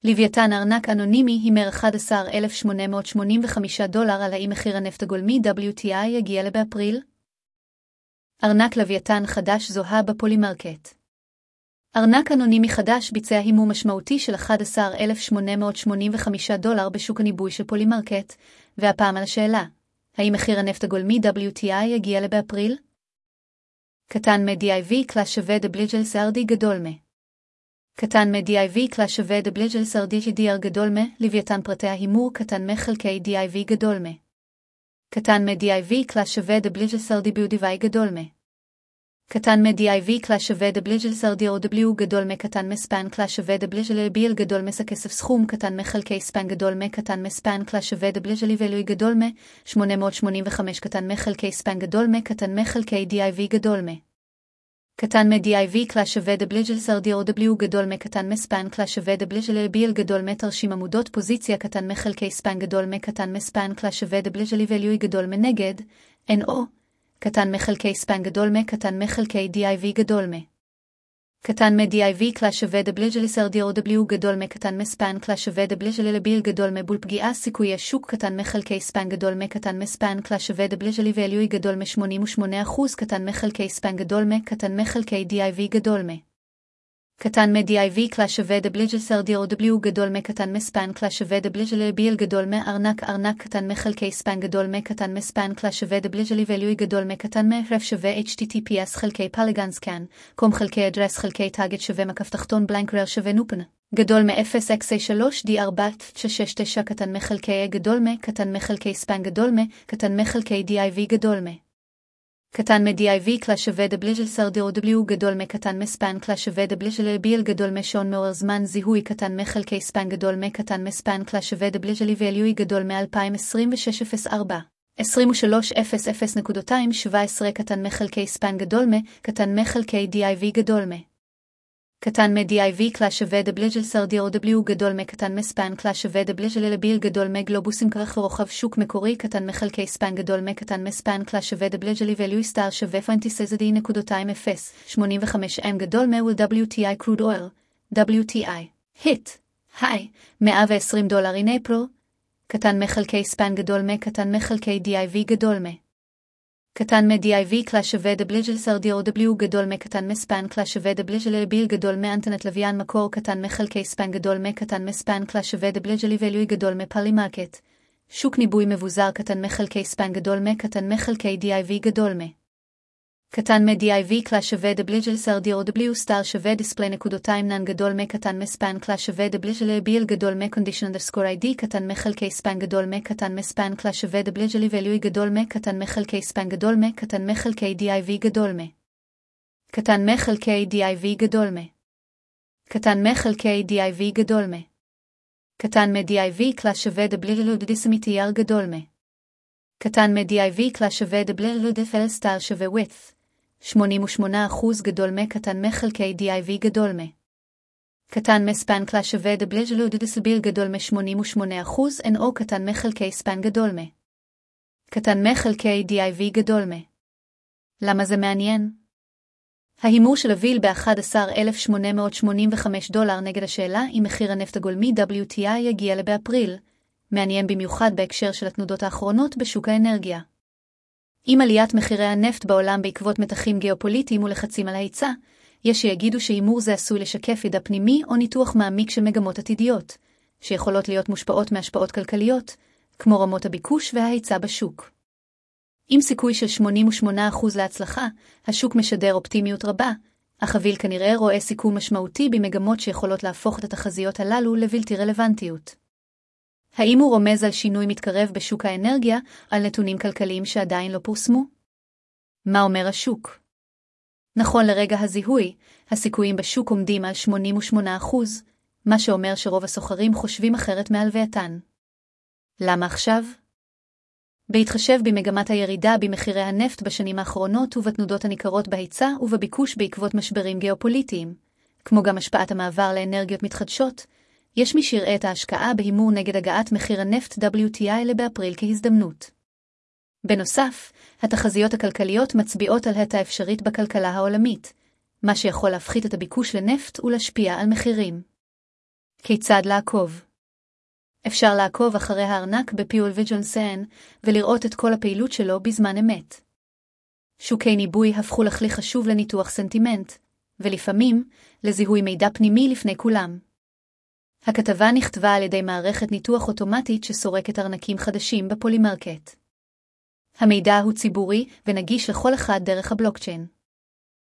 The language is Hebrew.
לוויתן ארנק אנונימי הימר $11,885 על האם מחיר הנפט הגולמי WTI יגיע באפריל? ארנק לוויתן חדש זוהה בפולימרקט. ארנק אנונימי חדש ביצע הימור משמעותי של $11,885 בשוק הניבוי של פולימרקט, והפעם על השאלה, האם מחיר הנפט הגולמי WTI יגיע באפריל? קטן מ-DIV קלאס שווה דבליג'ל סרדי גדול מ. קטן מ-DIV קלאס שווה דבליג'ל סרדי GDR גדול מ, לוויתן פרטי ההימור קטן מחלקי DIV גדול מ. קטן מ-DIV קלאס שווה דבליג'ל סרדי BUDY גדול מ. קטן מ-DIV קלאס שווה דבליג'ל סרדי OW גדול מ. קטן מספן קלאס שווה דבליג'ל ביל גדול מס הכסף סכום קטן מחלקי ספן גדול מ. קטן מספן קלאס שווה דבליג'ל איבלוי גדול מ. 885 קטן מחלקי ספן גדול מ. קטן מחלקי DIV גדול מ. קטן מ-DIV קלאס שווה דבליג'ל סרדי OW גדול מ. קטן מספן קלאס שווה דבליג'ל ביל גדול מ. תרשים עמודות פוזיציה קטן מחלקי ספן גדול מ. קטן מספן קלאס שווה דבליג'ל איבלוי גדול מנגד NO קטן מחלקי ספן גדול מ. קטן מחלקי DIV גדול מ. קטן מ-DIV קלאס שווה דבליג'ל סרדי OW גדול מ. קטן מספן קלאס שווה דבליג'ל ביל גדול מ. בול פגיעה סיכוי השוק קטן מחלקי ספן גדול מ. קטן מספן קלאס שווה דבליג'ל איבלוי גדול מ-88% קטן מחלקי ספן גדול מ. קטן מחלקי DIV גדול מ. קטן מ-DIV קלאס שווה דבליג'ל סרדי OW גדול מ. קטן מספן קלאס שווה דבליג'ל ביל גדול מ. ארנק קטן מחלקי ספן גדול מ. קטן מספן קלאס שווה דבליג'ל איבלוי גדול מ. קטן מ. שווה HTTPS חלקי פלגנסקן קום חלקי אדרס חלקי טאגט שווה מקף תחתון בלנקרר שווה נופן גדול מ-0xa3d4 קטן מחלקי גדול מ. קטן מחלקי ספן גדול מ. קטן מחלקי DIV גדול מ. קטן מ-DIV קלאס שווה דבליג'ל סרדי OW גדול מ. קטן מספן קלאס שווה דבליג'ל ביל גדול מ. שון מעורר זמן זיהוי קטן מחלקי ספן גדול מ. קטן מספן קלאס שווה דבליג'ל איבלוי גדול מ-2026-04 23:00.217 קטן מחלקי ספן גדול מ. קטן מחלקי DIV גדול מ. קטן מ-DIV קלאס שווה דבליג'ל סרדי OW גדול מ. קטן מספן קלאס שווה דבליג'ל ביל גדול מ. גלובוסים כרך ורוחב שוק מקורי קטן מחלקי ספן גדול מ. קטן מספן קלאס שווה דבליג'ל איבלוי סטאר שווה $0.85 גדול מ. WTI crude oil WTI hit high $120 in April קטן מחלקי ספן גדול מ. קטן מחלקי DIV גדול מ. קטן מ-DIV קלאס שווה דבליג'ל סרדי OW גדול מ. קטן מספן קלאס שווה דבליג'ל ביל גדול מ. אנטנת לוויין מקור קטן מחלקי ספן גדול מ. קטן מספן קלאס שווה דבליג'ל איבלוי גדול מ. פולימרקט שוק ניבוי מבוזר קטן מחלקי ספן גדול מ. קטן מחלקי DIV גדול מ. קטן מ-DIV קלאס שווה דבליג'ל סרדי OW סטאר שווה דיספלי נקודותיים נן גדול מ. קטן מספן קלאס שווה דבליג'ל ביל גדול מ. condition_ID קטן מחלקי ספן גדול מ. קטן מספן קלאס שווה דבליג'ל איבלוי גדול מ. קטן מחלקי ספן גדול מ. קטן מחלקי DIV גדול מ. קטן מחלקי DIV גדול מ. קטן מחלקי DIV גדול מ. קטן מ-DIV קלאס שווה דבליג'ל דיסמיטייר גדול מ. קטן מ-DIV קלאס שווה דבליג'ל דפל סטאר שווה width 88% גדול מ. קטן מחלקי DIV גדול מ. קטן מספן קלאס שווה דבליג'ל דיסביל גדול מ-88% NO קטן מחלקי ספן גדול מ. קטן מחלקי DIV גדול מ. למה זה מעניין? ההימור של הוויל $11,885 נגד השאלה אם מחיר הנפט הגולמי WTI יגיע באפריל, מעניין במיוחד בהקשר של התנודות האחרונות בשוק האנרגיה. עם עליית מחירי הנפט בעולם בעקבות מתחים גיאופוליטיים ולחצים על ההיצע, יש שיגידו שהימור זה עשוי לשקף ידע פנימי או ניתוח מעמיק של מגמות עתידיות, שיכולות להיות מושפעות מהשפעות כלכליות, כמו רמות הביקוש וההיצע בשוק. עם סיכוי של 88% להצלחה, השוק משדר אופטימיות רבה, אך הוויל כנראה רואה סיכון משמעותי במגמות שיכולות להפוך את התחזיות הללו לבלתי רלוונטיות. האם הוא רומז על שינוי מתקרב בשוק האנרגיה, על נתונים כלכליים שעדיין לא פורסמו? מה אומר השוק? נכון לרגע הזיהוי, הסיכויים בשוק עומדים על 88%, מה שאומר שרוב הסוחרים חושבים אחרת מהלווייתן. למה עכשיו? בהתחשב במגמת הירידה במחירי הנפט בשנים האחרונות ובתנודות הניכרות בהיצע ובביקוש בעקבות משברים גיאופוליטיים, כמו גם השפעת המעבר לאנרגיות מתחדשות, יש מי שיראה את ההשקעה בהימור נגד הגעת מחיר הנפט WTI באפריל כהזדמנות. בנוסף, התחזיות הכלכליות מצביעות על האטה אפשרית בכלכלה העולמית, מה שיכול להפחית את הביקוש לנפט ולהשפיע על מחירים. כיצד לעקוב? אפשר לעקוב אחרי הארנק בפיול וג'ונסן ולראות את כל הפעילות שלו בזמן אמת. שוקי ניבוי הפכו לכלי חשוב לניתוח סנטימנט, ולפעמים לזיהוי מידע פנימי לפני כולם. הכתבה נכתבה על ידי מערכת ניתוח אוטומטית שסורקת ארנקים חדשים בפולימרקט. המידע הוא ציבורי ונגיש לכל אחד דרך הבלוקצ'יין.